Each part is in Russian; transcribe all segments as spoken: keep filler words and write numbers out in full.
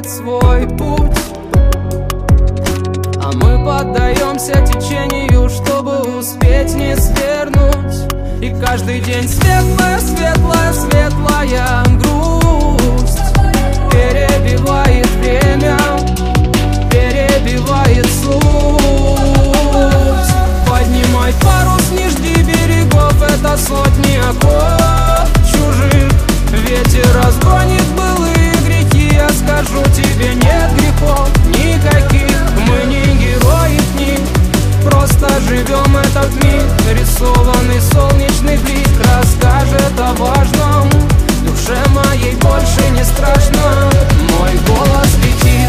знает свой путь, а мы поддаемся течению, чтобы успеть не свернуть. И каждый день светлая, светлая, светлая грусть перебивает время, перебивает суть. Поднимай парус, не жди берегов, это сотни оков чужих. Ветер разгонит былые грехи, я скажу тебе, нет грехов никаких. Мы не герои книг, просто живем этот миг. Рисованный солнечный блик расскажет о важном. Душе моей больше не страшно, мой голос летит.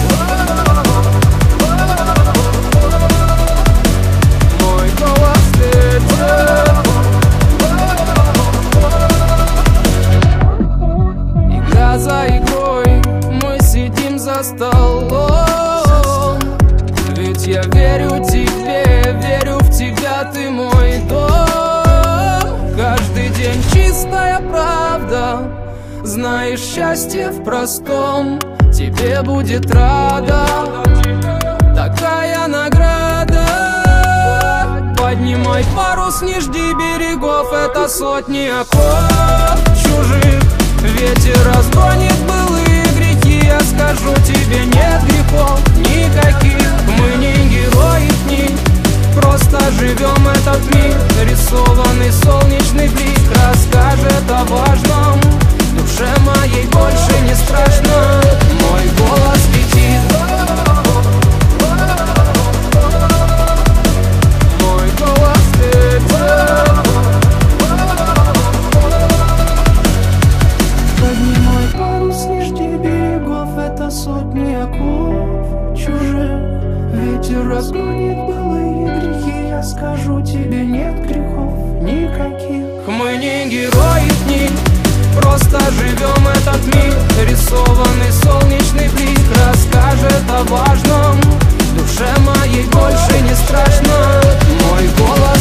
Мой голос летит. Игра за игрой, мы сидим за столом. Ведь я верю тебе, верю в тебя, ты мой дом. Каждый день чистая правда, знаешь, счастье в простом. Тебе будет рада такая награда. Поднимай парус, не жди берегов, это сотни оков чужих. Ветер разгонит былые грехи, я скажу тебе, нет грехов никаких. Мы не герои книг, просто живем этот миг. Рисованный солнечный блик расскажет о важном. Душе моей больше не страшно, мой голос летит. Мой голос летит. Поднимай парус, не жди берегов, это сотни оков чужих. Ветер разгонит былые грехи, я скажу тебе, нет грехов никаких. Мы не герои книг, просто живем этот миг. Рисованный солнечный блик расскажет о важном. Душе моей больше не страшно, мой голос